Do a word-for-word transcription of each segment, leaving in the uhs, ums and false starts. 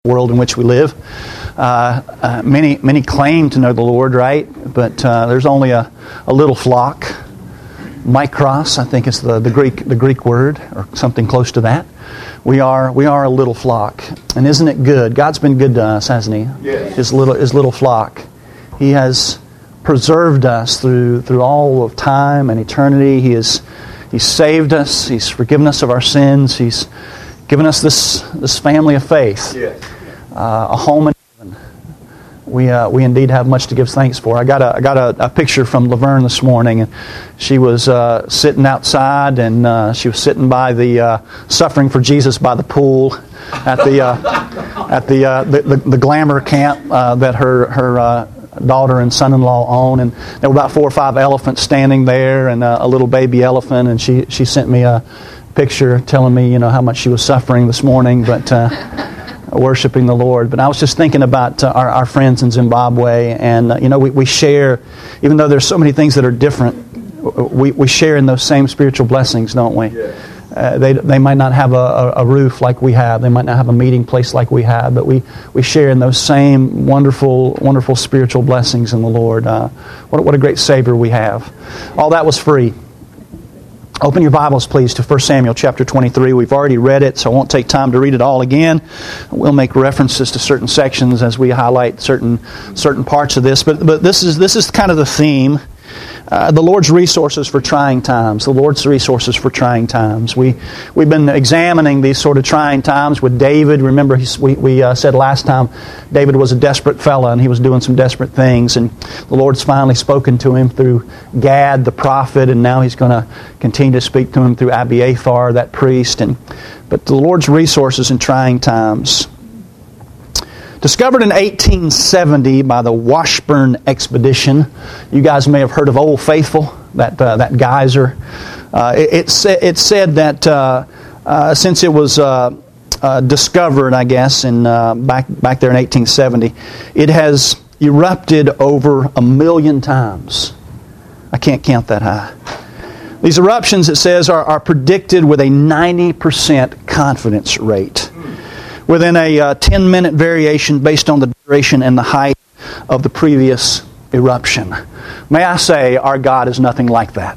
world in which we live. Uh, uh, many many claim to know the Lord, right? But uh, there's only a, a little flock. Mikros, I think is the, the Greek the Greek word, or something close to that. We are we are a little flock, and isn't it good? God's been good to us, hasn't He? Yes. His little His little flock. He has preserved us through through all of time and eternity. He has He's saved us. He's forgiven us of our sins. He's given us this this family of faith. Yes. Uh, a home in heaven. We uh, we indeed have much to give thanks for. I got a I got a, a picture from Laverne this morning, and she was uh, sitting outside, and uh, she was sitting by the uh, Suffering for Jesus by the pool at the uh, at the, uh, the, the the glamour camp uh, that her her uh, daughter and son-in-law own, and there were about four or five elephants standing there, and uh, a little baby elephant, and she she sent me a picture telling me you know how much she was suffering this morning, but. Uh, worshiping the Lord. But I was just thinking about uh, our, our friends in Zimbabwe, and uh, you know we, we share, even though there's so many things that are different, we, we share in those same spiritual blessings, don't we? Yeah. Uh, they they might not have a, a roof like we have, they might not have a meeting place like we have, but we, we share in those same wonderful wonderful spiritual blessings in the Lord. Uh, what, what a great Savior we have. All that was free. Open your Bibles, please, to First Samuel chapter twenty-three. We've already read it, so I won't take time to read it all again. We'll make references to certain sections as we highlight certain certain parts of this. But but this is this is kind of the theme. Uh, the Lord's resources for trying times. The Lord's resources for trying times. We, we've been examining these sort of trying times with David. Remember, he's, we, we uh, said last time David was a desperate fella and he was doing some desperate things. And the Lord's finally spoken to him through Gad, the prophet, and now He's going to continue to speak to him through Abiathar, that priest. And But the Lord's resources in trying times. Discovered in eighteen seventy by the Washburn Expedition. You guys may have heard of Old Faithful, that uh, that geyser. Uh, it, it, sa- it said that uh, uh, since it was uh, uh, discovered, I guess, in uh, back back there in eighteen seventy, it has erupted over a million times. I can't count that high. These eruptions, it says, are, are predicted with a ninety percent confidence rate, within a uh, ten-minute variation based on the duration and the height of the previous eruption. May I say, our God is nothing like that.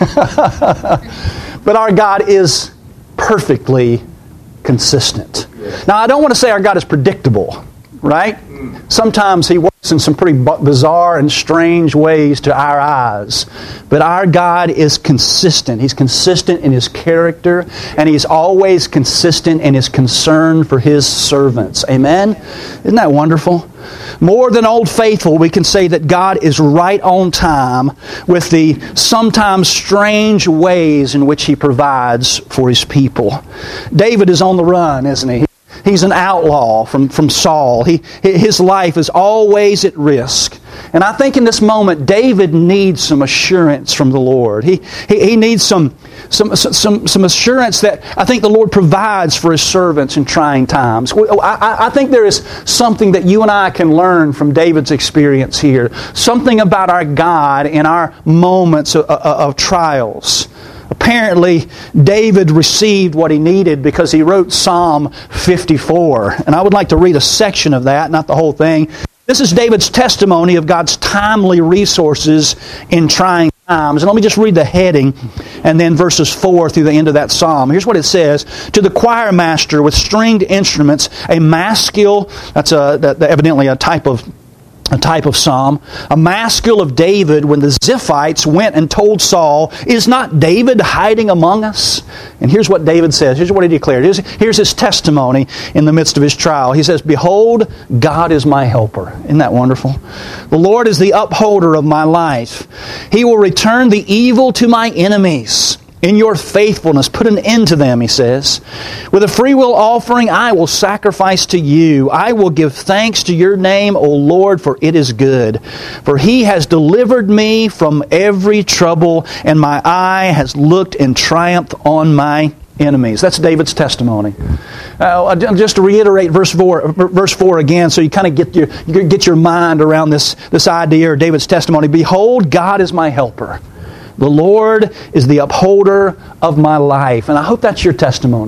But our God is perfectly consistent. Now, I don't want to say our God is predictable, right? Sometimes He works in some pretty bizarre and strange ways to our eyes. But our God is consistent. He's consistent in His character, and He's always consistent in His concern for His servants. Amen? Isn't that wonderful? More than Old Faithful, we can say that God is right on time with the sometimes strange ways in which He provides for His people. David is on the run, isn't he? He's an outlaw from, from Saul. He, his life is always at risk. And I think in this moment, David needs some assurance from the Lord. He, he, he needs some, some, some, some assurance that I think the Lord provides for His servants in trying times. I, I think there is something that you and I can learn from David's experience here. Something about our God in our moments of, of, of trials. Apparently, David received what he needed because he wrote Psalm fifty-four. And I would like to read a section of that, not the whole thing. This is David's testimony of God's timely resources in trying times. And let me just read the heading and then verses four through the end of that psalm. Here's what it says. To the choir master with stringed instruments, a maskil, that's a, that, evidently a type of A type of psalm, a maskil of David when the Ziphites went and told Saul, "Is not David hiding among us?" And here's what David says. Here's what he declared. Here's, here's his testimony in the midst of his trial. He says, "Behold, God is my helper." Isn't that wonderful? "The Lord is the upholder of my life. He will return the evil to my enemies. In your faithfulness, put an end to them," he says. "With a freewill offering, I will sacrifice to you. I will give thanks to your name, O Lord, for it is good. For He has delivered me from every trouble, and my eye has looked in triumph on my enemies." That's David's testimony. Uh, just to reiterate verse four, verse four again, so you kind of get your you get your mind around this this idea or David's testimony. "Behold, God is my helper. The Lord is the upholder of my life." And I hope that's your testimony.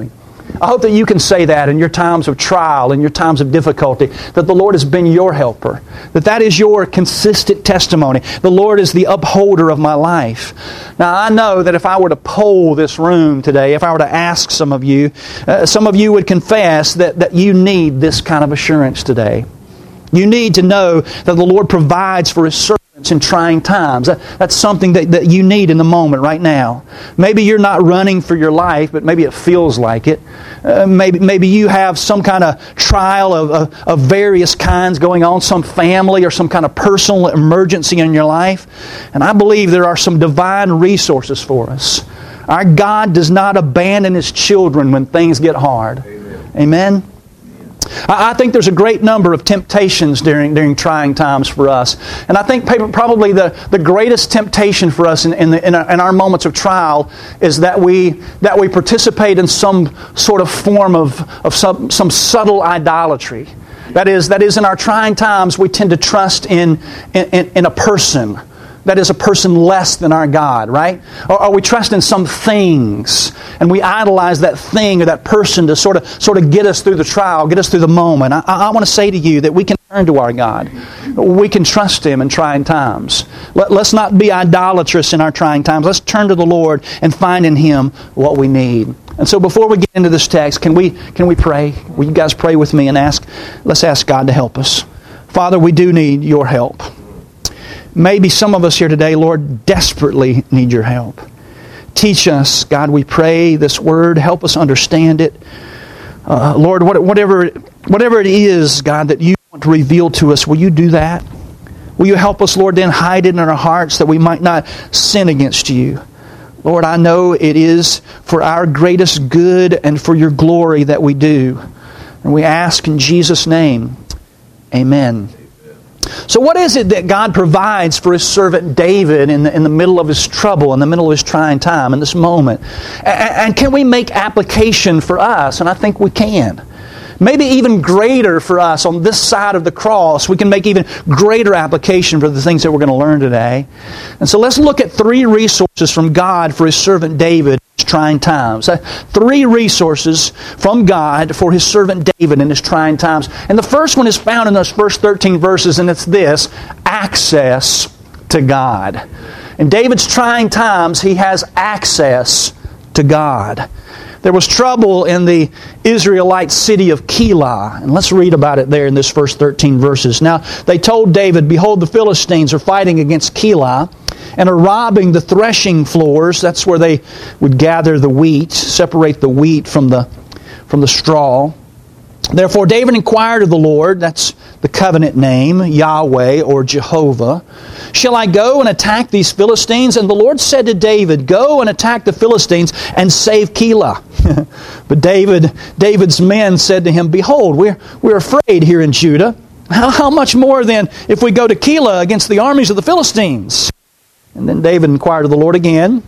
I hope that you can say that in your times of trial, in your times of difficulty, that the Lord has been your helper, that that is your consistent testimony. The Lord is the upholder of my life. Now, I know that if I were to poll this room today, if I were to ask some of you, uh, some of you would confess that, that you need this kind of assurance today. You need to know that the Lord provides for His servants in trying times. That, that's something that, that you need in the moment right now. Maybe you're not running for your life, but maybe it feels like it. Uh, maybe maybe you have some kind of trial of, of, of various kinds going on, some family or some kind of personal emergency in your life. And I believe there are some divine resources for us. Our God does not abandon His children when things get hard. Amen? Amen? I think there's a great number of temptations during during trying times for us. And I think probably the, the greatest temptation for us in, in, the, in, our, in our moments of trial is that we that we participate in some sort of form of, of some, some subtle idolatry. That is, that is, in our trying times, we tend to trust in, in, in a person. That is a person less than our God, right? Or, or we trust in some things, and we idolize that thing or that person to sort of sort of get us through the trial, get us through the moment. I, I want to say to you that we can turn to our God. We can trust Him in trying times. Let, let's not be idolatrous in our trying times. Let's turn to the Lord and find in Him what we need. And so before we get into this text, can we can we pray? Will you guys pray with me and ask? Let's ask God to help us. Father, we do need Your help. Maybe some of us here today, Lord, desperately need Your help. Teach us, God, we pray, this Word. Help us understand it. Uh, Lord, whatever, whatever it is, God, that You want to reveal to us, will You do that? Will You help us, Lord, then hide it in our hearts that we might not sin against You? Lord, I know it is for our greatest good and for Your glory that we do. And we ask in Jesus' name, amen. So what is it that God provides for His servant David in the, in the middle of his trouble, in the middle of his trying time, in this moment? And, and can we make application for us? And I think we can. Maybe even greater for us on this side of the cross. We can make even greater application for the things that we're going to learn today. And so let's look at three resources from God for His servant David in his trying times. Uh, three resources from God for His servant David in his trying times. And the first one is found in those first thirteen verses, and it's this: access to God. In David's trying times, he has access to God. There was trouble in the Israelite city of Keilah. And let's read about it there in this first thirteen verses. Now, they told David, "Behold, the Philistines are fighting against Keilah and are robbing the threshing floors." That's where they would gather the wheat, separate the wheat from the, from the straw. Therefore David inquired of the Lord, that's the covenant name, Yahweh or Jehovah, "Shall I go and attack these Philistines?" And the Lord said to David, "Go and attack the Philistines and save Keilah." But David, David's men said to him, "Behold, we're, we're afraid here in Judah. How, how much more then if we go to Keilah against the armies of the Philistines?" And then David inquired of the Lord again.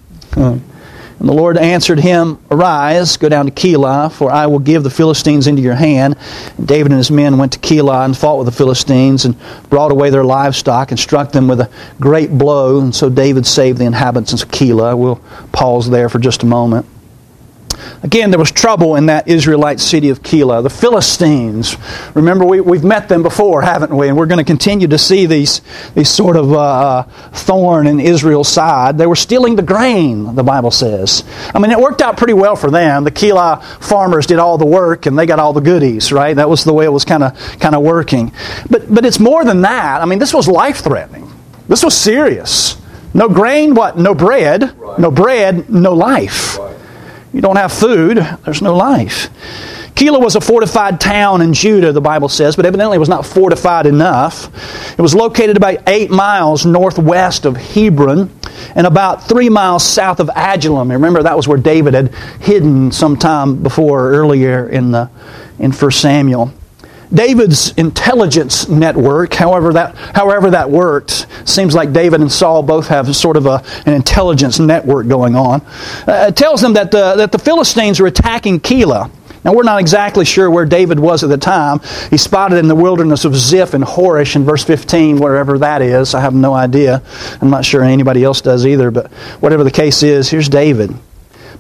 And the Lord answered him, "Arise, go down to Keilah, for I will give the Philistines into your hand." And David and his men went to Keilah and fought with the Philistines and brought away their livestock and struck them with a great blow. And so David saved the inhabitants of Keilah. We'll pause there for just a moment. Again, there was trouble in that Israelite city of Keilah. The Philistines, remember we, we've met them before, haven't we? And we're going to continue to see these, these sort of uh, thorn in Israel's side. They were stealing the grain, the Bible says. I mean, it worked out pretty well for them. The Keilah farmers did all the work and they got all the goodies, right? That was the way it was kind of kind of working. But, but it's more than that. I mean, this was life-threatening. This was serious. No grain, what? No bread. Right. No bread, no life. Right. You don't have food, there's no life. Keilah was a fortified town in Judah, the Bible says, but evidently it was not fortified enough. It was located about eight miles northwest of Hebron and about three miles south of Adullam. Remember, that was where David had hidden sometime before, earlier in the in First Samuel. David's intelligence network, however that however that worked, seems like David and Saul both have sort of a, an intelligence network going on. Uh, it tells them that the that the Philistines are attacking Keilah. Now, we're not exactly sure where David was at the time. He's spotted in the wilderness of Ziph and Horish in verse fifteen, wherever that is. I have no idea. I'm not sure anybody else does either, but whatever the case is, here's David.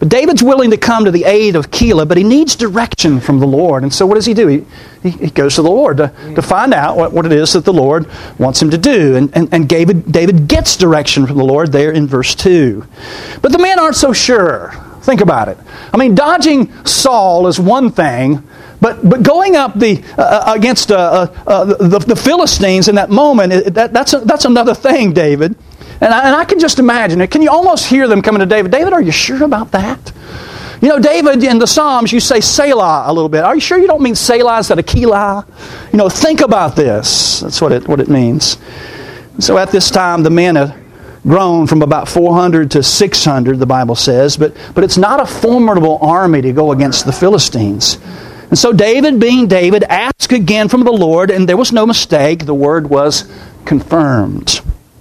But David's willing to come to the aid of Keilah, but he needs direction from the Lord. And so what does he do? He, he, he goes to the Lord to, to find out what, what it is that the Lord wants him to do. And, and, and David, David gets direction from the Lord there in verse two. But the men aren't so sure. Think about it. I mean, dodging Saul is one thing, but but going up the uh, against uh, uh, uh, the, the Philistines in that moment, it, that, that's, a, that's another thing, David. And I, and I can just imagine it. Can you almost hear them coming to David? David, are you sure about that? You know, David, in the Psalms, you say Selah a little bit. Are you sure you don't mean Selah instead of Keilah? You know, think about this. That's what it what it means. So at this time, the men have grown from about four hundred to six hundred, the Bible says. But, but it's not a formidable army to go against the Philistines. And so David, being David, asked again from the Lord, and there was no mistake. The word was confirmed.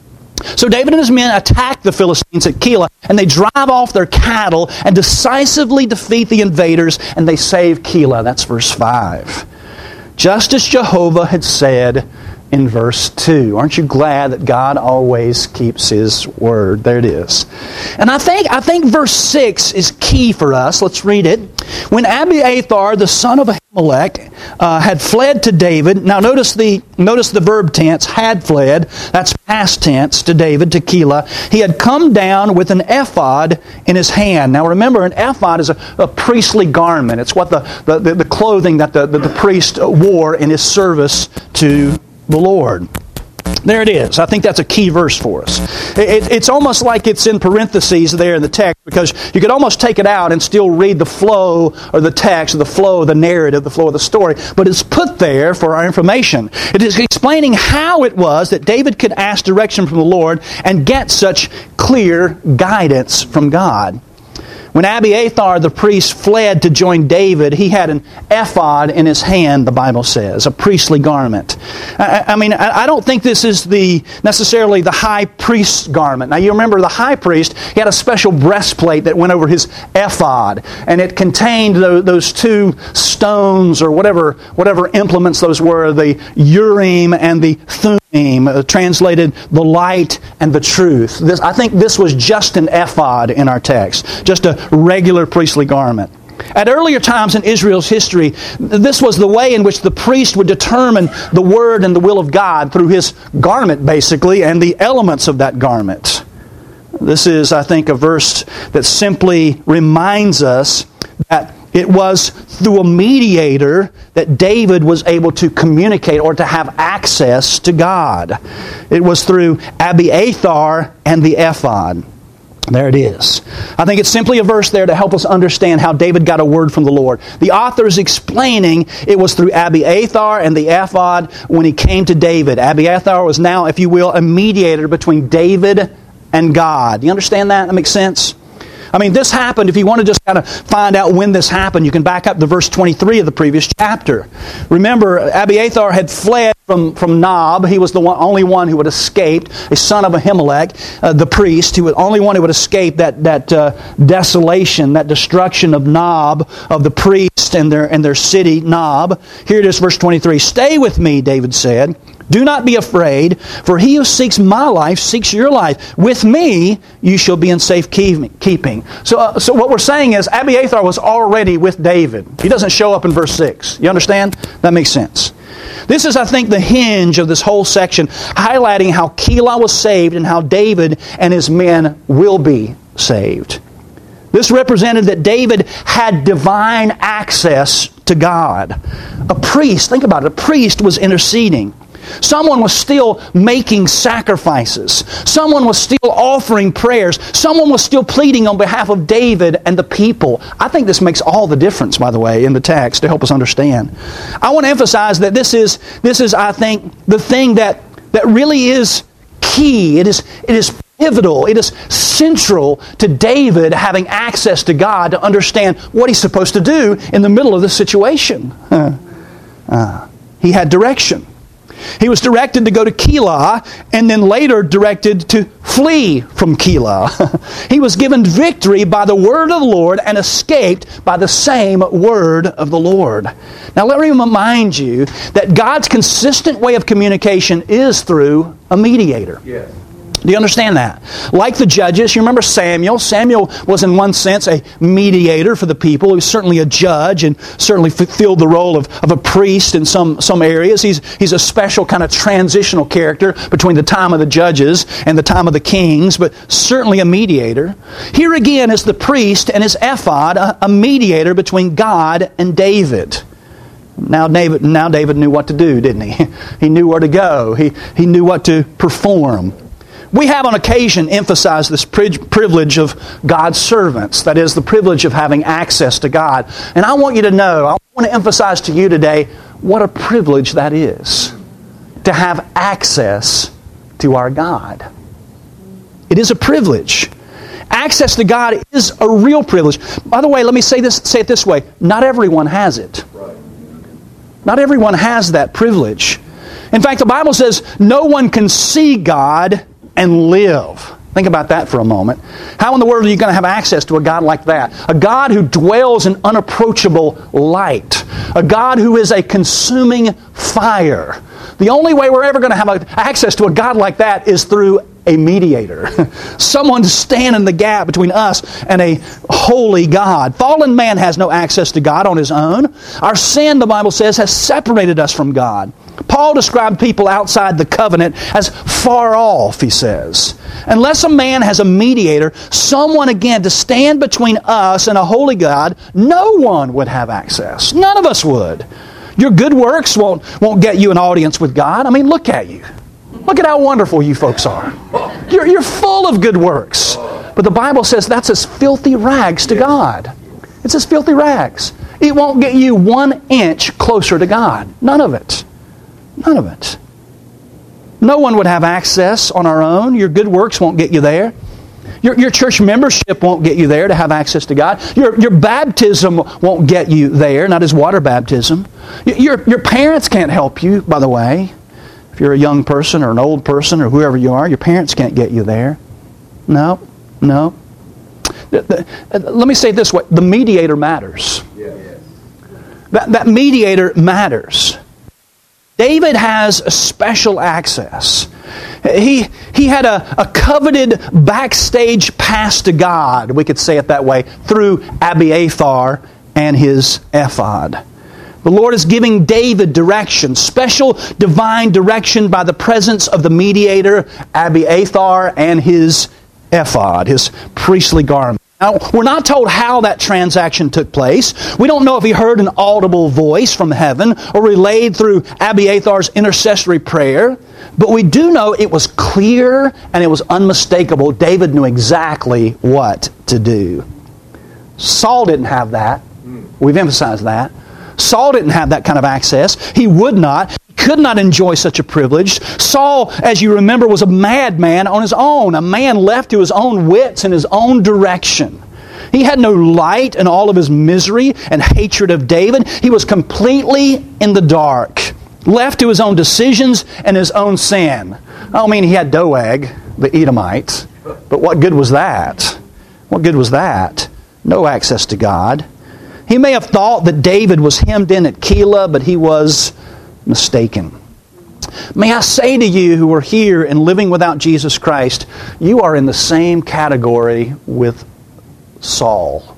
So David and his men attack the Philistines at Keilah, and they drive off their cattle and decisively defeat the invaders, and they save Keilah. That's verse five. Just as Jehovah had said in verse two. Aren't you glad that God always keeps His word? There it is. And I think I think verse six is key for us. Let's read it. When Abiathar, the son of Ahimelech, uh, had fled to David. Now notice the notice the verb tense, had fled. That's past tense to David, to Keilah. He had come down with an ephod in his hand. Now remember, an ephod is a, a priestly garment. It's what the, the, the, the clothing that the, the, the priest wore in his service to the Lord. There it is. I think that's a key verse for us. It, it's almost like it's in parentheses there in the text, because you could almost take it out and still read the flow of the text, the flow of the narrative, the flow of the story. But it's put there for our information. It is explaining how it was that David could ask direction from the Lord and get such clear guidance from God. When Abiathar the priest fled to join David, he had an ephod in his hand, the Bible says, a priestly garment. I, I mean, I don't think this is the necessarily the high priest's garment. Now, you remember the high priest, he had a special breastplate that went over his ephod, and it contained those, those two stones, or whatever whatever implements those were, the Urim and the Thummim, uh, translated the light and the truth. This, I think this was just an ephod in our text, just a regular priestly garment. At earlier times in Israel's history, this was the way in which the priest would determine the word and the will of God through his garment, basically, and the elements of that garment. This is, I think, a verse that simply reminds us that it was through a mediator that David was able to communicate or to have access to God. It was through Abiathar and the ephod. There it is. I think it's simply a verse there to help us understand how David got a word from the Lord. The author is explaining it was through Abiathar and the ephod when he came to David. Abiathar was now, if you will, a mediator between David and God. You understand that? That makes sense? I mean, this happened, if you want to just kind of find out when this happened, you can back up to verse twenty-three of the previous chapter. Remember, Abiathar had fled from, from Nob. He was the one, only one who had escaped, a son of Ahimelech, uh, the priest. He was the only one who would escape that, that uh, desolation, that destruction of Nob, of the priest and their, and their city, Nob. Here it is, verse twenty-three. "Stay with me," David said. "Do not be afraid, for he who seeks my life seeks your life. With me you shall be in safe keeping." So, uh, so what we're saying is Abiathar was already with David. He doesn't show up in verse six. You understand? That makes sense. This is, I think, the hinge of this whole section, highlighting how Keilah was saved and how David and his men will be saved. This represented that David had divine access to God. A priest, think about it, a priest was interceding. Someone was still making sacrifices. Someone was still offering prayers. Someone was still pleading on behalf of David and the people. I think this makes all the difference, by the way, in the text to help us understand. I want to emphasize that this is, this is, I think, the thing that, that really is key. It is, it is pivotal. It is central to David having access to God to understand what he's supposed to do in the middle of this situation. Uh, uh, he had direction. He was directed to go to Keilah, and then later directed to flee from Keilah. He was given victory by the word of the Lord and escaped by the same word of the Lord. Now let me remind you that God's consistent way of communication is through a mediator. Yes. Do you understand that? Like the judges, you remember Samuel. Samuel was in one sense a mediator for the people. He was certainly a judge and certainly fulfilled the role of, of a priest in some, some areas. He's, he's a special kind of transitional character between the time of the judges and the time of the kings, but certainly a mediator. Here again is the priest and his ephod, a, a mediator between God and David. Now David, now David knew what to do, didn't he? He knew where to go. He, he knew what to perform. We have on occasion emphasized this privilege of God's servants. That is, the privilege of having access to God. And I want you to know, I want to emphasize to you today what a privilege that is. To have access to our God. It is a privilege. Access to God is a real privilege. By the way, let me say this. Say it this way. Not everyone has it. Not everyone has that privilege. In fact, the Bible says no one can see God and live. Think about that for a moment. How in the world are you going to have access to a God like that? A God who dwells in unapproachable light. A God who is a consuming fire. The only way we're ever going to have access to a God like that is through a mediator. Someone to stand in the gap between us and a holy God. Fallen man has no access to God on his own. Our sin, the Bible says, has separated us from God. Paul described people outside the covenant as far off, he says. Unless a man has a mediator, someone again to stand between us and a holy God, no one would have access. None of us would. Your good works won't, won't get you an audience with God. I mean, look at you. Look at how wonderful you folks are. You're, you're full of good works. But the Bible says that's as filthy rags to God. It's as filthy rags. It won't get you one inch closer to God. None of it. None of it. No one would have access on our own. Your good works won't get you there. Your, your church membership won't get you there to have access to God. Your, your baptism won't get you there, not as water baptism. Your, your parents can't help you, by the way. If you're a young person or an old person or whoever you are, your parents can't get you there. No, no. The, the, let me say it this way. The mediator matters. Yeah. That, that mediator matters. David has a special access. He, he had a, a coveted backstage pass to God, we could say it that way, through Abiathar and his ephod. The Lord is giving David direction, special divine direction by the presence of the mediator, Abiathar, and his ephod, his priestly garment. Now, we're not told how that transaction took place. We don't know if he heard an audible voice from heaven or relayed through Abiathar's intercessory prayer. But we do know it was clear and it was unmistakable. David knew exactly what to do. Saul didn't have that. We've emphasized that. Saul didn't have that kind of access. He would not. He could not enjoy such a privilege. Saul, as you remember, was a madman on his own, a man left to his own wits and his own direction. He had no light in all of his misery and hatred of David. He was completely in the dark, left to his own decisions and his own sin. I don't mean he had Doeg, the Edomite, but what good was that? What good was that? No access to God. He may have thought that David was hemmed in at Keilah, but he was mistaken. May I say to you who are here and living without Jesus Christ, you are in the same category with Saul.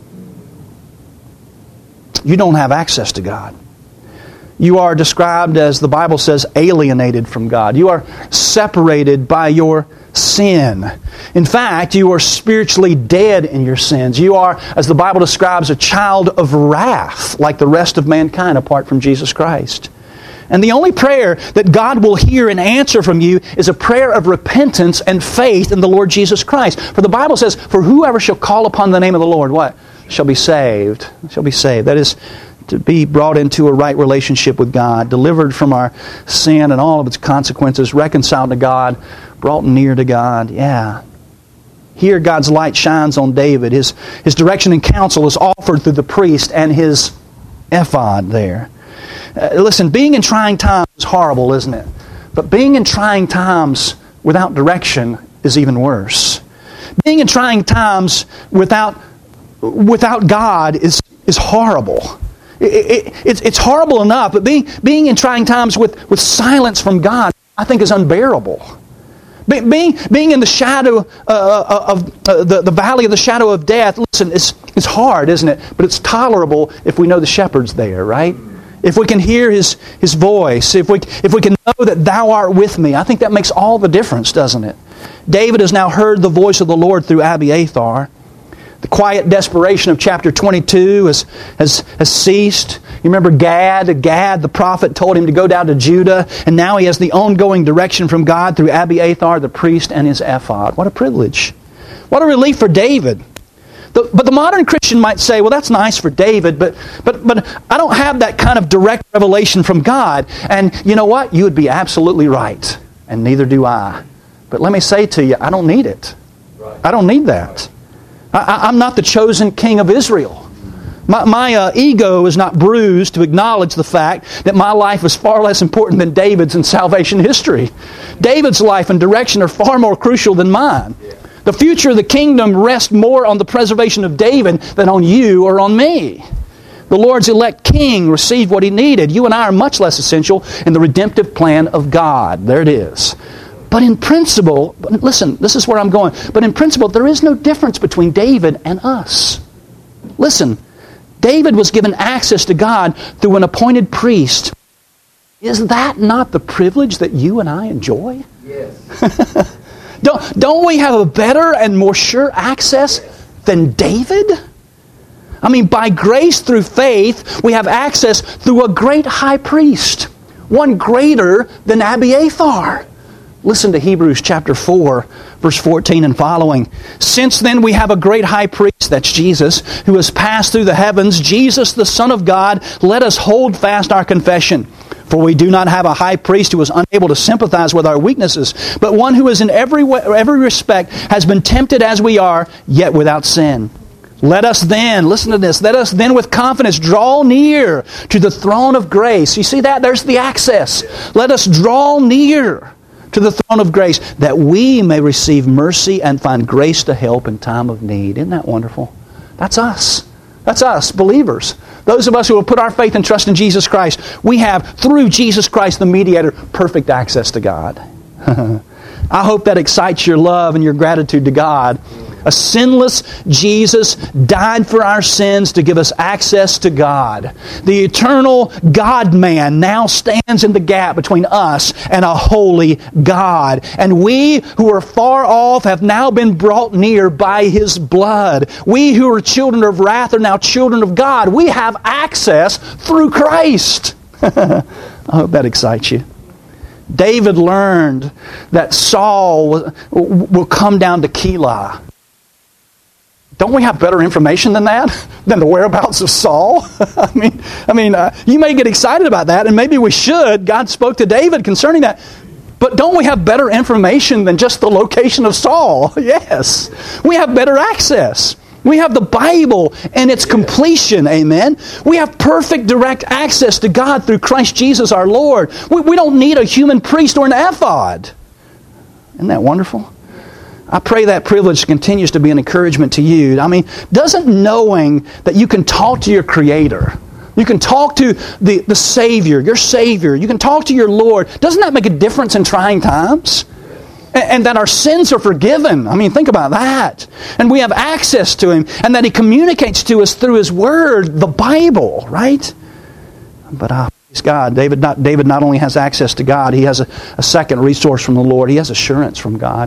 You don't have access to God. You are described as, the Bible says, alienated from God. You are separated by your sin. In fact, you are spiritually dead in your sins. You are, as the Bible describes, a child of wrath, like the rest of mankind apart from Jesus Christ. And the only prayer that God will hear and answer from you is a prayer of repentance and faith in the Lord Jesus Christ. For the Bible says, for whoever shall call upon the name of the Lord, what? Shall be saved. Shall be saved. That is, to be brought into a right relationship with God, delivered from our sin and all of its consequences, reconciled to God, brought near to God. Yeah. Here God's light shines on David. His, his direction and counsel is offered through the priest and his ephod there. Uh, listen, being in trying times is horrible, isn't it? But being in trying times without direction is even worse. Being in trying times without, without God is, is horrible. It, it, it's, it's horrible enough, but being, being in trying times with, with silence from God, I think, is unbearable. Be, being, being in the shadow uh, of uh, the, the valley of the shadow of death, listen, it's, it's hard, isn't it? But it's tolerable if we know the shepherd's there, right? If we can hear His, His voice, if we, if we can know that Thou art with me, I think that makes all the difference, doesn't it? David has now heard the voice of the Lord through Abiathar. The quiet desperation of chapter twenty-two has, has, has ceased. You remember Gad? Gad, the prophet, told him to go down to Judah, and now he has the ongoing direction from God through Abiathar, the priest, and his ephod. What a privilege. What a relief for David. The, but the modern Christian might say, well, that's nice for David, but, but, but I don't have that kind of direct revelation from God. And you know what? You would be absolutely right, and neither do I. But let me say to you, I don't need it. I don't need that. I, I'm not the chosen king of Israel. My, my uh, ego is not bruised to acknowledge the fact that my life is far less important than David's in salvation history. David's life and direction are far more crucial than mine. The future of the kingdom rests more on the preservation of David than on you or on me. The Lord's elect king received what he needed. You and I are much less essential in the redemptive plan of God. There it is. But in principle, listen, this is where I'm going. But in principle, there is no difference between David and us. Listen, David was given access to God through an appointed priest. Is that not the privilege that you and I enjoy? Yes. don't, don't we have a better and more sure access than David? I mean, by grace through faith, we have access through a great high priest, one greater than Abiathar. Listen to Hebrews chapter four, verse fourteen and following. Since then we have a great high priest, that's Jesus, who has passed through the heavens, Jesus the Son of God. Let us hold fast our confession. For we do not have a high priest who is unable to sympathize with our weaknesses, but one who is in every way, every respect has been tempted as we are, yet without sin. Let us then, listen to this, let us then with confidence draw near to the throne of grace. You see that? There's the access. Let us draw near to the throne of grace, that we may receive mercy and find grace to help in time of need. Isn't that wonderful? That's us. That's us, believers. Those of us who will put our faith and trust in Jesus Christ, we have, through Jesus Christ the mediator, perfect access to God. I hope that excites your love and your gratitude to God. A sinless Jesus died for our sins to give us access to God. The eternal God-man now stands in the gap between us and a holy God. And we who are far off have now been brought near by His blood. We who are children of wrath are now children of God. We have access through Christ. I hope that excites you. David learned that Saul will, will come down to Keilah. Don't we have better information than that? Than the whereabouts of Saul? I mean, I mean, uh, you may get excited about that, and maybe we should. God spoke to David concerning that. But don't we have better information than just the location of Saul? Yes. We have better access. We have the Bible and its completion, amen? We have perfect direct access to God through Christ Jesus our Lord. We, we don't need a human priest or an ephod. Isn't that wonderful? I pray that privilege continues to be an encouragement to you. I mean, doesn't knowing that you can talk to your Creator, you can talk to the, the Savior, your Savior, you can talk to your Lord, doesn't that make a difference in trying times? And, and that our sins are forgiven. I mean, think about that. And we have access to Him, and that He communicates to us through His Word, the Bible, right? But uh, praise God, David not, David not only has access to God, he has a, a second resource from the Lord. He has assurance from God.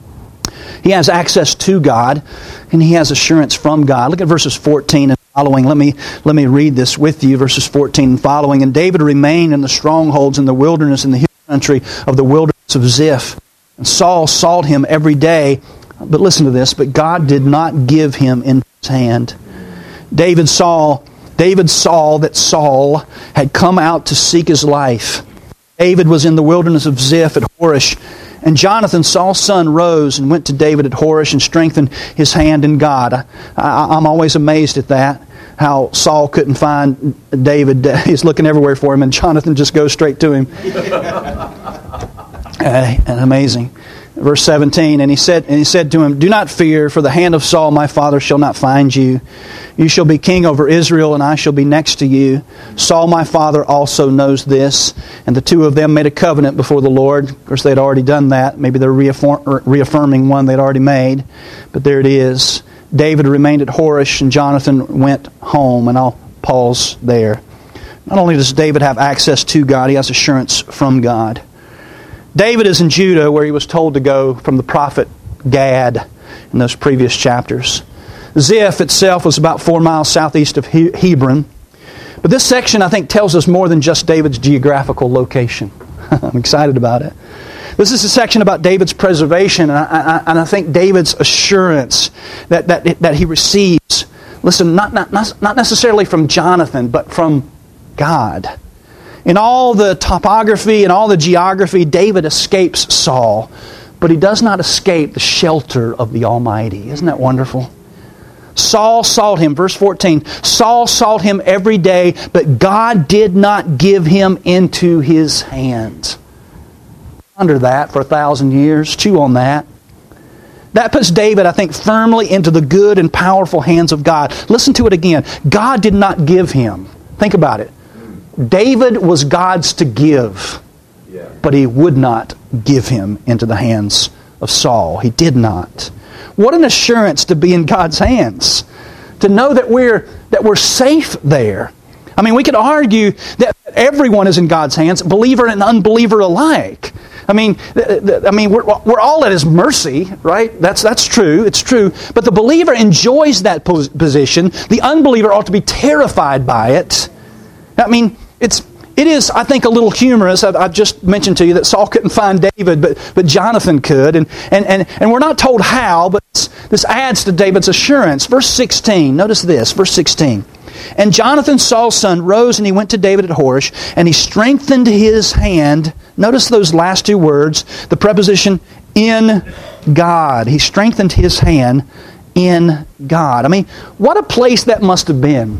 He has access to God, and he has assurance from God. Look at verses fourteen and following. Let me, let me read this with you, verses fourteen and following. And David remained in the strongholds in the wilderness, in the hill country of the wilderness of Ziph. And Saul sought him every day. But listen to this, but God did not give him in his hand. David saw, David saw that Saul had come out to seek his life. David was in the wilderness of Ziph at Horish. And Jonathan, Saul's son, rose and went to David at Horish and strengthened his hand in God. I, I, I'm always amazed at that, how Saul couldn't find David. He's looking everywhere for him, and Jonathan just goes straight to him. uh, and amazing. Verse seventeen, and he said, and he said to him, "Do not fear, for the hand of Saul my father shall not find you. You shall be king over Israel, and I shall be next to you. Saul my father also knows this." And the two of them made a covenant before the Lord. Of course, they'd already done that. Maybe they're reaffirm, reaffirming one they'd already made. But there it is. David remained at Horish, and Jonathan went home. And I'll pause there. Not only does David have access to God, he has assurance from God. David is in Judah, where he was told to go from the prophet Gad in those previous chapters. Ziph itself was about four miles southeast of he- Hebron. But this section, I think, tells us more than just David's geographical location. I'm excited about it. This is a section about David's preservation, and I, I, and I think David's assurance that, that, that he receives, listen, not, not, not necessarily from Jonathan, but from God. In all the topography and all the geography, David escapes Saul, but he does not escape the shelter of the Almighty. Isn't that wonderful? Saul sought him, verse fourteen, Saul sought him every day, but God did not give him into his hands. Ponder that for a thousand years. Chew on that. That puts David, I think, firmly into the good and powerful hands of God. Listen to it again. God did not give him. Think about it. David was God's to give, yeah. But he would not give him into the hands of Saul. He did not. What an assurance to be in God's hands. To know that we're that we're safe there. I mean, we could argue that everyone is in God's hands, believer and unbeliever alike. I mean, I mean, we're, we're all at His mercy, right? That's that's true. It's true. But the believer enjoys that position. The unbeliever ought to be terrified by it. I mean, it's it is, I think, a little humorous. I've, I've just mentioned to you that Saul couldn't find David, but but Jonathan could, and and and, and we're not told how, but this, this adds to David's assurance. Verse sixteen. Notice this. Verse sixteen. And Jonathan, Saul's son, rose and he went to David at Horish, and he strengthened his hand. Notice those last two words, the preposition in God. He strengthened his hand in God. I mean, what a place that must have been.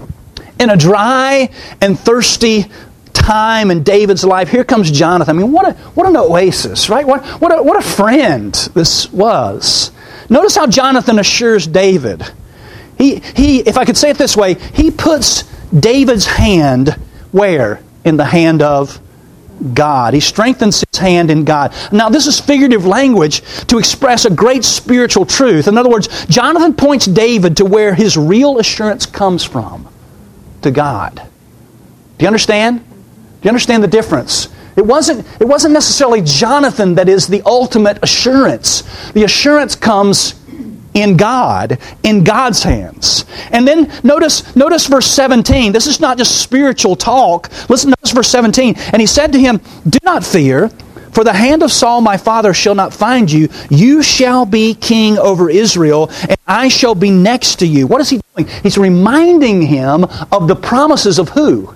In a dry and thirsty time in David's life, here comes Jonathan. I mean, what a what an oasis, right? What what a, what a friend this was. Notice how Jonathan assures David. He he, if I could say it this way, he puts David's hand where? In the hand of God. He strengthens his hand in God. Now, this is figurative language to express a great spiritual truth. In other words, Jonathan points David to where his real assurance comes from. To God. Do you understand? Do you understand the difference? It wasn't, it wasn't necessarily Jonathan that is the ultimate assurance. The assurance comes in God, in God's hands. And then notice, notice verse seventeen. This is not just spiritual talk. Listen, notice verse seventeen. And he said to him, "Do not fear, for the hand of Saul my father shall not find you. You shall be king over Israel, and I shall be next to you." What is he doing? He's reminding him of the promises of who?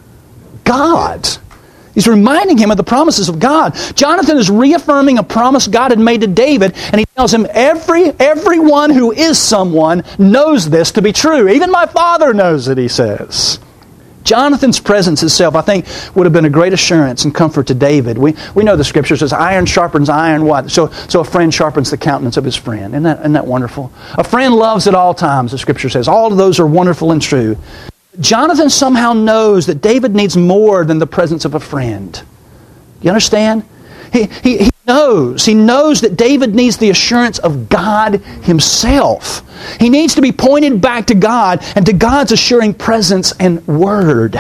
God. He's reminding him of the promises of God. Jonathan is reaffirming a promise God had made to David, and he tells him, every everyone who is someone knows this to be true. Even my father knows it, he says. Jonathan's presence itself, I think, would have been a great assurance and comfort to David. We we know the Scripture says, iron sharpens iron, what? So so a friend sharpens the countenance of his friend. Isn't that, isn't that wonderful? A friend loves at all times, the Scripture says. All of those are wonderful and true. Jonathan somehow knows that David needs more than the presence of a friend. You understand? He, he, he knows. He knows that David needs the assurance of God Himself. He needs to be pointed back to God and to God's assuring presence and Word.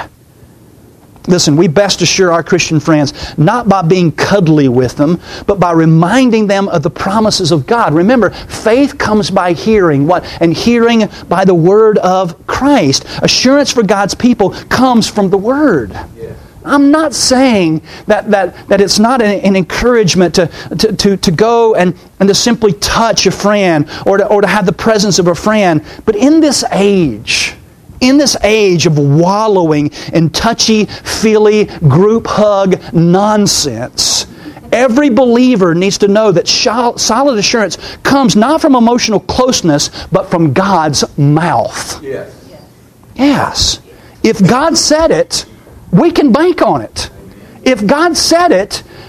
Listen, we best assure our Christian friends not by being cuddly with them, but by reminding them of the promises of God. Remember, faith comes by hearing. What? And hearing by the Word of Christ. Assurance for God's people comes from the Word. Yes. I'm not saying that, that, that it's not an, an encouragement to, to, to, to go and, and to simply touch a friend or to, or to have the presence of a friend. But in this age, in this age of wallowing in touchy-feely group hug nonsense, every believer needs to know that solid assurance comes not from emotional closeness, but from God's mouth. Yes. Yes. If God said it, we can bank on it. If God said it,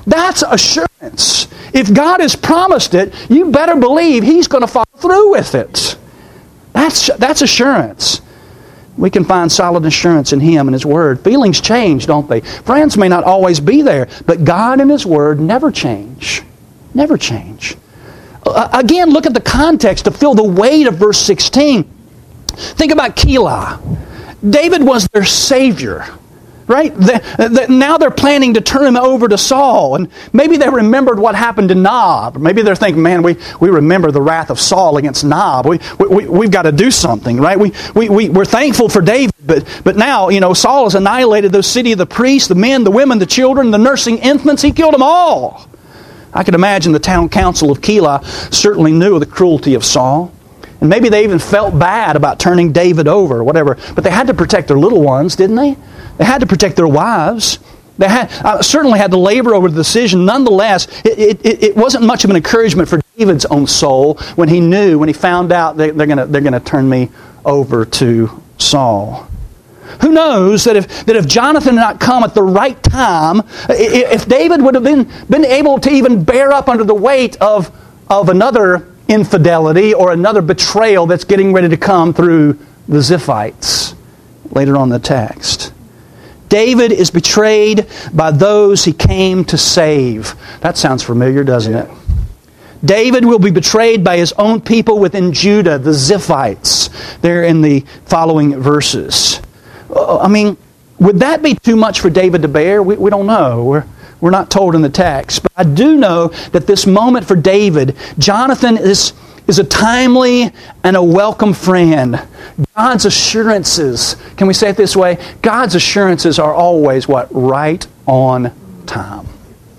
That's assurance. If God has promised it, you better believe He's going to follow through with it. That's, that's assurance. We can find solid assurance in Him and His Word. Feelings change, don't they? Friends may not always be there, but God and His Word never change. Never change. Uh, again, look at the context to feel the weight of verse sixteen. Think about Keilah. David was their Savior. Right? The, the, now they're planning to turn him over to Saul. And maybe they remembered what happened to Nob. Maybe they're thinking, man, we, we remember the wrath of Saul against Nob. We, we, we've got to do something, right? We, we, we, we're thankful for David. But, but now, you know, Saul has annihilated the city of the priests, the men, the women, the children, the nursing infants. He killed them all. I could imagine the town council of Keilah certainly knew of the cruelty of Saul. And maybe they even felt bad about turning David over or whatever. But they had to protect their little ones, didn't they? They had to protect their wives. They had, uh, certainly had to labor over the decision. Nonetheless, it, it, it wasn't much of an encouragement for David's own soul when he knew, when he found out they, they're going they're going to turn me over to Saul. Who knows that if that if Jonathan had not come at the right time, if David would have been, been able to even bear up under the weight of, of another infidelity or another betrayal that's getting ready to come through the Ziphites later on in the text. David is betrayed by those he came to save. That sounds familiar, doesn't it? David will be betrayed by his own people within Judah, the Ziphites. They're in the following verses. I mean, would that be too much for David to bear? We, we don't know. We're, we're not told in the text. But I do know that this moment for David, Jonathan is, is a timely and a welcome friend. God's assurances, can we say it this way? God's assurances are always what? Right on time.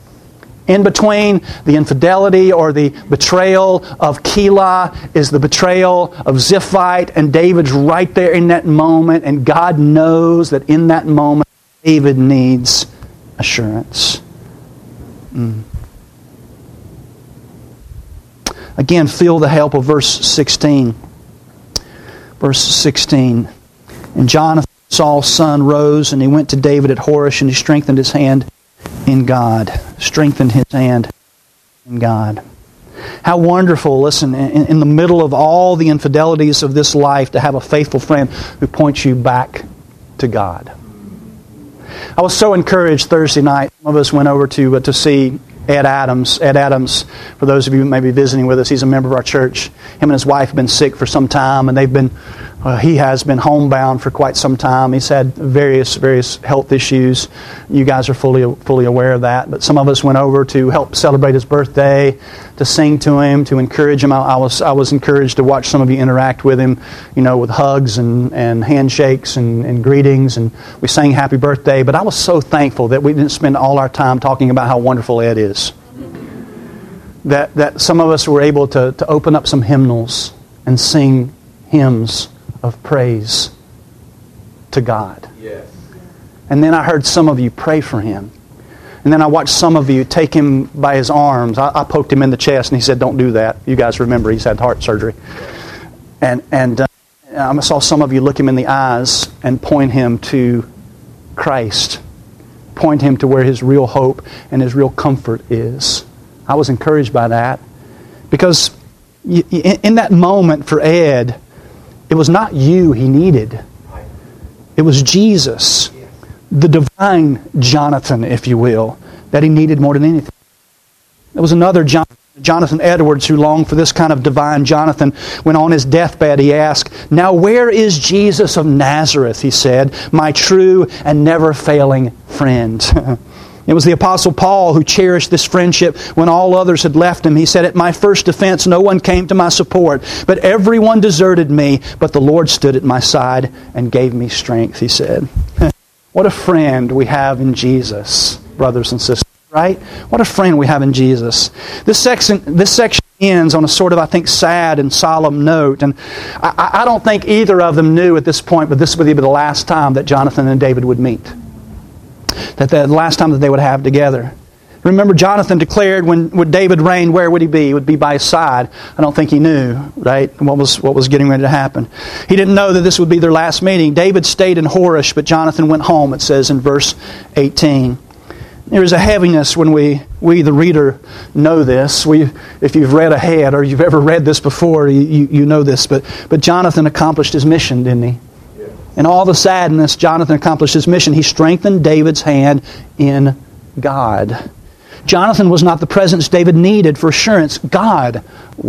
In between the infidelity or the betrayal of Keilah is the betrayal of Ziphite, and David's right there in that moment, and God knows that in that moment David needs assurance. Mm. Again, feel the help of verse sixteen. Verse sixteen. And Jonathan, Saul's son, rose, and he went to David at Horesh, and he strengthened his hand in God. Strengthened his hand in God. How wonderful, listen, in, in the middle of all the infidelities of this life, to have a faithful friend who points you back to God. I was so encouraged Thursday night. Some of us went over to uh, to see Ed Adams. Ed Adams, for those of you who may be visiting with us, he's a member of our church. Him and his wife have been sick for some time, and they've been, uh, he has been homebound for quite some time. He's had various various health issues. You guys are fully fully aware of that. But some of us went over to help celebrate his birthday, to sing to him, to encourage him. I, I was I was encouraged to watch some of you interact with him, you know, with hugs and, and handshakes and, and greetings, and we sang happy birthday. But I was so thankful that we didn't spend all our time talking about how wonderful Ed is. That that some of us were able to, to open up some hymnals and sing hymns of praise to God. Yes. And then I heard some of you pray for him. And then I watched some of you take him by his arms. I, I poked him in the chest and he said, "Don't do that." You guys remember he's had heart surgery. And, and uh, I saw some of you look him in the eyes and point him to Christ. Point him to where his real hope and his real comfort is. I was encouraged by that. Because in that moment for Ed, it was not you he needed. It was Jesus, the divine Jonathan, if you will, that he needed more than anything. There was another Jonathan, Jonathan Edwards, who longed for this kind of divine Jonathan. When on his deathbed he asked, "Now where is Jesus of Nazareth," he said, "my true and never failing friend?" It was the Apostle Paul who cherished this friendship when all others had left him. He said, "At my first defense no one came to my support, but everyone deserted me, but the Lord stood at my side and gave me strength," he said. What a friend we have in Jesus, brothers and sisters, right? What a friend we have in Jesus. This section, this section ends on a sort of, I think, sad and solemn note. And I, I don't think either of them knew at this point, but this would be the last time that Jonathan and David would meet. That the last time that they would have together. Remember, Jonathan declared when, when David reigned, where would he be? He would be by his side. I don't think he knew, right, what was what was getting ready to happen. He didn't know that this would be their last meeting. David stayed in Horesh, but Jonathan went home, it says in verse eighteen. There is a heaviness when we, we the reader, know this. We, if you've read ahead or you've ever read this before, you, you, you know this. But, but Jonathan accomplished his mission, didn't he? Yes. In all the sadness, Jonathan accomplished his mission. He strengthened David's hand in God. Jonathan was not the presence David needed for assurance. God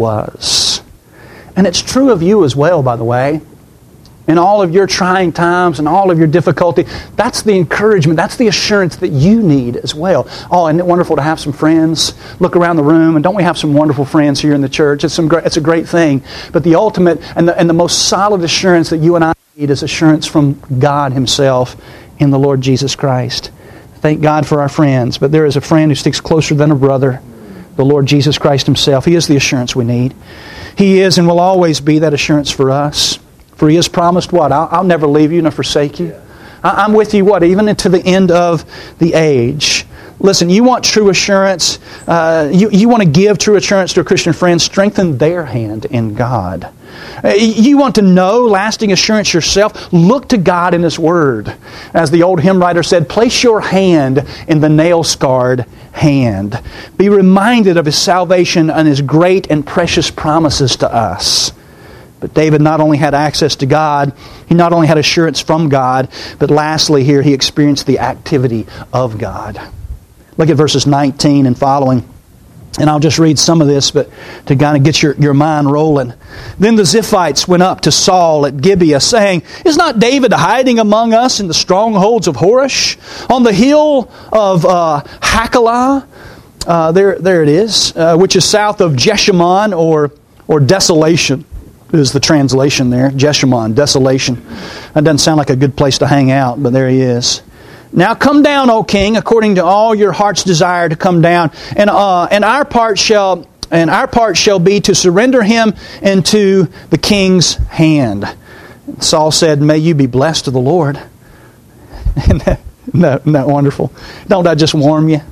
was. And it's true of you as well, by the way. In all of your trying times and all of your difficulty, that's the encouragement, that's the assurance that you need as well. Oh, isn't it wonderful to have some friends? Look around the room, and don't we have some wonderful friends here in the church? It's, some great, it's a great thing. But the ultimate and the, and the most solid assurance that you and I need is assurance from God Himself in the Lord Jesus Christ. Thank God for our friends, but there is a friend who sticks closer than a brother, the Lord Jesus Christ Himself. He is the assurance we need. He is and will always be that assurance for us. For He has promised what? I'll, I'll never leave you nor forsake you. I, I'm with you what? Even into the end of the age. Listen, you want true assurance. Uh, you, you want to give true assurance to a Christian friend. Strengthen their hand in God. Uh, you want to know lasting assurance yourself. Look to God in His Word. As the old hymn writer said, place your hand in the nail-scarred hand. Be reminded of His salvation and His great and precious promises to us. But David not only had access to God, he not only had assurance from God, but lastly here he experienced the activity of God. Look at verses nineteen and following. And I'll just read some of this, but to kind of get your, your mind rolling. Then the Ziphites went up to Saul at Gibeah, saying, Is not David hiding among us in the strongholds of Horosh, on the hill of uh, Hachilah? Uh, there, there it is, uh, which is south of Jeshimon, or or desolation. Is the translation there. Jeshimon, desolation. That doesn't sound like a good place to hang out, but there he is. Now come down, O king, according to all your heart's desire to come down, and uh, and our part shall and our part shall be to surrender him into the king's hand. Saul said, May you be blessed of the Lord. Isn't that, isn't that, isn't that wonderful? Don't I just warm you?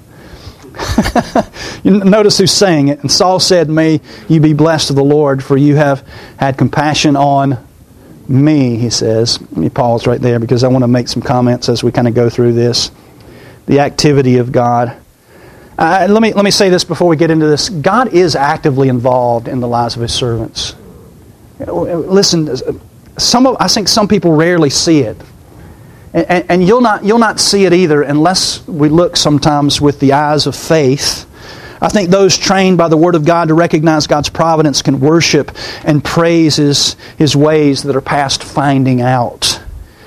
You notice who's saying it. And Saul said, May you be blessed of the Lord, for you have had compassion on me, he says. Let me pause right there because I want to make some comments as we kind of go through this. The activity of God. Uh, let me let me say this before we get into this. God is actively involved in the lives of His servants. Listen, some of I think some people rarely see it. And, and you'll not you'll not see it either unless we look sometimes with the eyes of faith. I think those trained by the Word of God to recognize God's providence can worship and praise His, His ways that are past finding out.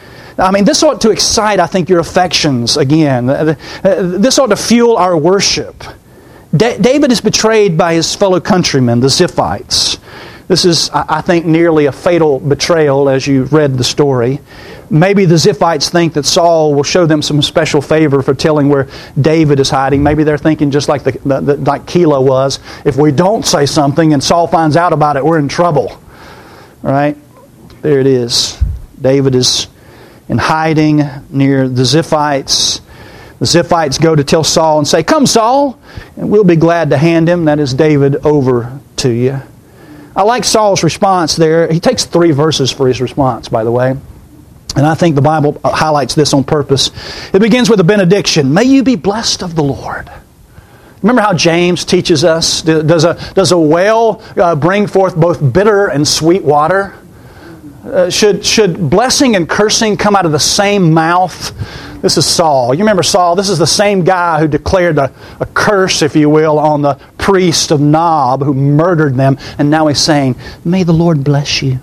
I mean, this ought to excite, I think, your affections again. This ought to fuel our worship. Da- David is betrayed by his fellow countrymen, the Ziphites. This is, I think, nearly a fatal betrayal as you read the story. Maybe the Ziphites think that Saul will show them some special favor for telling where David is hiding. Maybe they're thinking just like the, the, the like Keilah was, if we don't say something and Saul finds out about it, we're in trouble. All right? There it is. David is in hiding near the Ziphites. The Ziphites go to tell Saul and say, Come, Saul, and we'll be glad to hand him, that is David, over to you. I like Saul's response there. He takes three verses for his response, by the way. And I think the Bible highlights this on purpose. It begins with a benediction. May you be blessed of the Lord. Remember how James teaches us? Does a, does a well uh, bring forth both bitter and sweet water? Uh, should, should blessing and cursing come out of the same mouth? This is Saul. You remember Saul? This is the same guy who declared a, a curse, if you will, on the priest of Nob who murdered them. And now he's saying, May the Lord bless you.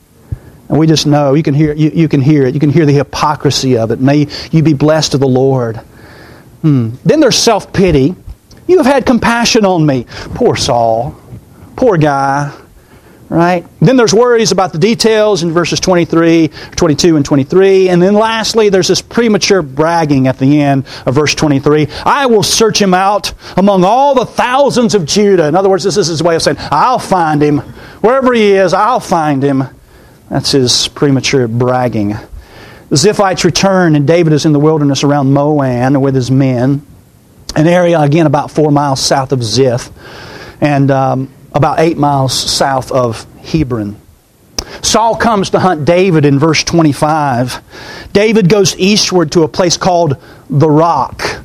And we just know, you can hear you, you can hear it. You can hear the hypocrisy of it. May you be blessed of the Lord. Hmm. Then there's self-pity. You have had compassion on me. Poor Saul. Poor guy. Right? Then there's worries about the details in verses twenty-three, twenty-two, and twenty-three. And then lastly, there's this premature bragging at the end of verse twenty-three. I will search him out among all the thousands of Judah. In other words, this is his way of saying, I'll find him. Wherever he is, I'll find him. That's his premature bragging. The Ziphites return, and David is in the wilderness around Moan with his men. An area, again, about four miles south of Ziph. And um, about eight miles south of Hebron. Saul comes to hunt David in verse twenty-five. David goes eastward to a place called The Rock.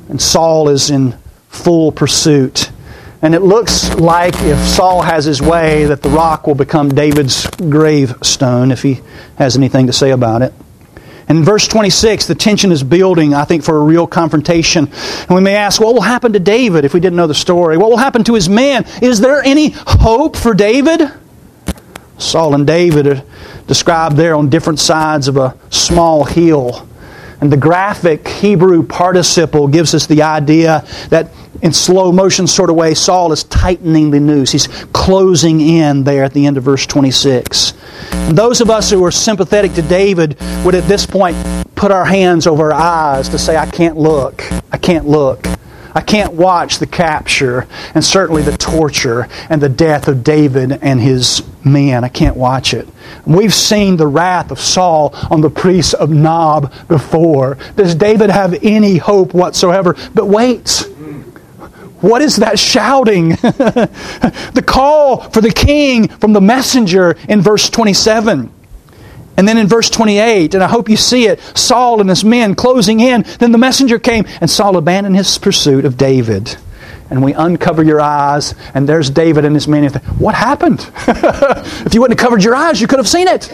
And Saul is in full pursuit. And it looks like if Saul has his way that the rock will become David's gravestone, if he has anything to say about it. And in verse twenty-six, the tension is building, I think, for a real confrontation. And we may ask, what will happen to David if we didn't know the story? What will happen to his men? Is there any hope for David? Saul and David are described there on different sides of a small hill. And the graphic Hebrew participle gives us the idea that in slow motion sort of way, Saul is tightening the noose. He's closing in there at the end of verse twenty-six. And those of us who are sympathetic to David would at this point put our hands over our eyes to say, I can't look. I can't look. I can't watch the capture and certainly the torture and the death of David and his men. I can't watch it. We've seen the wrath of Saul on the priests of Nob before. Does David have any hope whatsoever? But wait. What is that shouting? The call for the king from the messenger in verse twenty-seven. And then in verse twenty-eight, and I hope you see it, Saul and his men closing in. Then the messenger came, and Saul abandoned his pursuit of David. And we uncover your eyes, and there's David and his men. You think, what happened? If you wouldn't have covered your eyes, you could have seen it.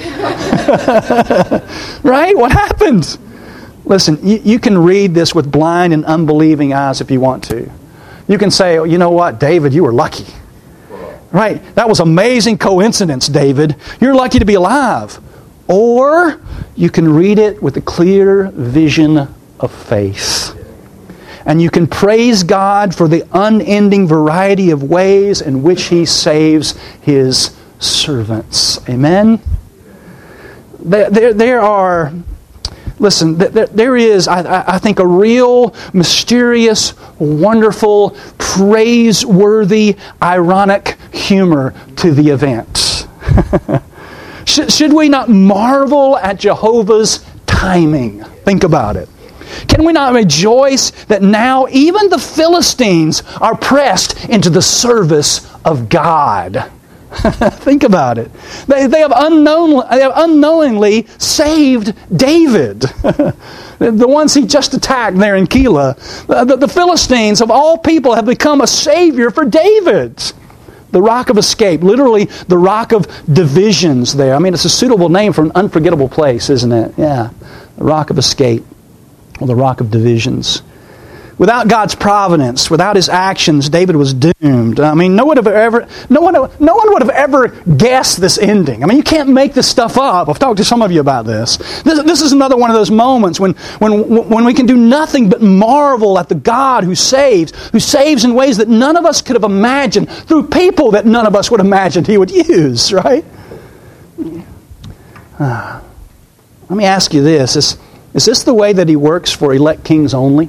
Right? What happened? Listen, you, you can read this with blind and unbelieving eyes if you want to. You can say, oh, you know what, David, you were lucky. Right? That was amazing coincidence, David. You're lucky to be alive. Or you can read it with a clear vision of faith. And you can praise God for the unending variety of ways in which He saves His servants. Amen? There, there, there are, listen, there, there is, I, I think, a real, mysterious, wonderful, praiseworthy, ironic humor to the event. Should, should we not marvel at Jehovah's timing? Think about it. Can we not rejoice that now even the Philistines are pressed into the service of God? Think about it. They, they, have unknown, they have unknowingly saved David. The ones he just attacked there in Keilah. The, the Philistines, of all people, have become a savior for David. The rock of escape, literally the rock of divisions there. I mean, it's a suitable name for an unforgettable place, isn't it? Yeah, the rock of escape, or the rock of divisions. Without God's providence, without His actions, David was doomed. I mean, no one would have ever, no one, no one would have ever guessed this ending. I mean, you can't make this stuff up. I've talked to some of you about this. This, this is another one of those moments when, when, when we can do nothing but marvel at the God who saves, who saves in ways that none of us could have imagined, through people that none of us would imagine He would use, right? Uh, let me ask you this. Is, is this the way that He works for elect kings only?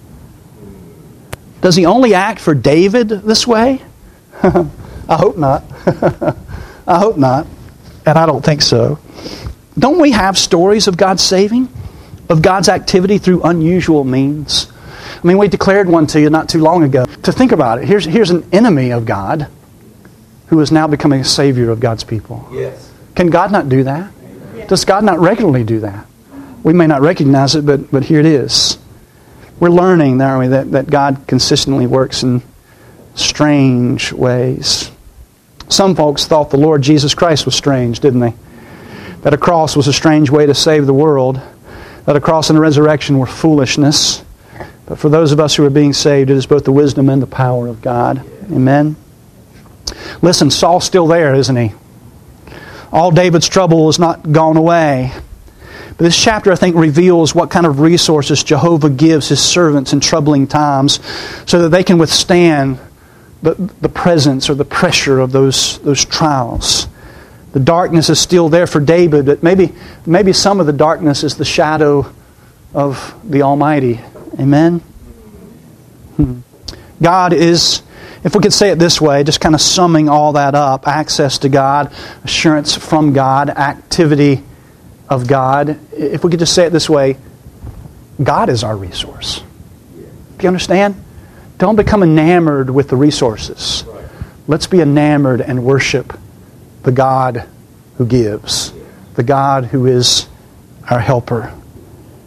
Does He only act for David this way? I hope not. I hope not. And I don't think so. Don't we have stories of God's saving? Of God's activity through unusual means? I mean, we declared one to you not too long ago. To think about it, here's, here's an enemy of God who is now becoming a savior of God's people. Yes. Can God not do that? Yes. Does God not regularly do that? We may not recognize it, but, but here it is. We're learning, aren't we, that, that God consistently works in strange ways. Some folks thought the Lord Jesus Christ was strange, didn't they? That a cross was a strange way to save the world. That a cross and a resurrection were foolishness. But for those of us who are being saved, it is both the wisdom and the power of God. Amen? Listen, Saul's still there, isn't he? All David's trouble has not gone away. But this chapter, I think, reveals what kind of resources Jehovah gives His servants in troubling times so that they can withstand the, the presence or the pressure of those, those trials. The darkness is still there for David, but maybe, maybe some of the darkness is the shadow of the Almighty. Amen? Hmm. God is, if we could say it this way, just kind of summing all that up, access to God, assurance from God, activity of God. If we could just say it this way, God is our resource. Do you understand? Don't become enamored with the resources. Let's be enamored and worship the God who gives, the God who is our helper.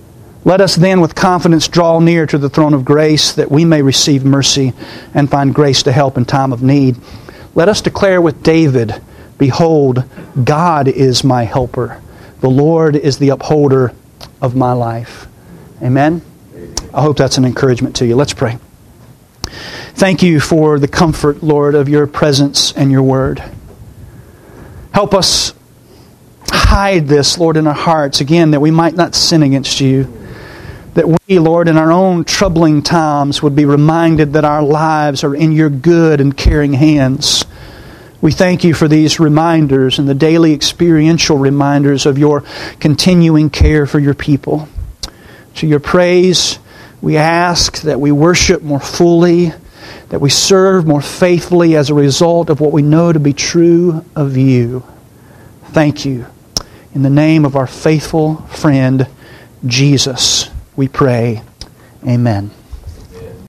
Let us then with confidence draw near to the throne of grace, that we may receive mercy and find grace to help in time of need. Let us declare with David, behold, God is my helper. The Lord is the upholder of my life. Amen? I hope that's an encouragement to you. Let's pray. Thank you for the comfort, Lord, of your presence and your word. Help us hide this, Lord, in our hearts, again, that we might not sin against you. That we, Lord, in our own troubling times would be reminded that our lives are in your good and caring hands. We thank you for these reminders and the daily experiential reminders of your continuing care for your people. To your praise, we ask that we worship more fully, that we serve more faithfully as a result of what we know to be true of you. Thank you. In the name of our faithful friend, Jesus, we pray. Amen.